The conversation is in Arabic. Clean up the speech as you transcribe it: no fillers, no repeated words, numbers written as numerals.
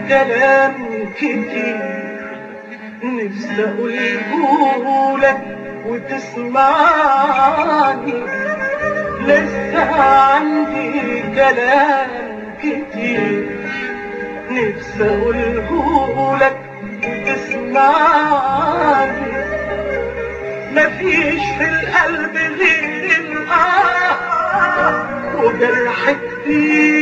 كلام كتير نفسي اقولهولك وتسمعني. لسه عندي كلام كتير نفسي اقولهولك وتسمعني. مفيش في القلب غير الآه وجرح كتير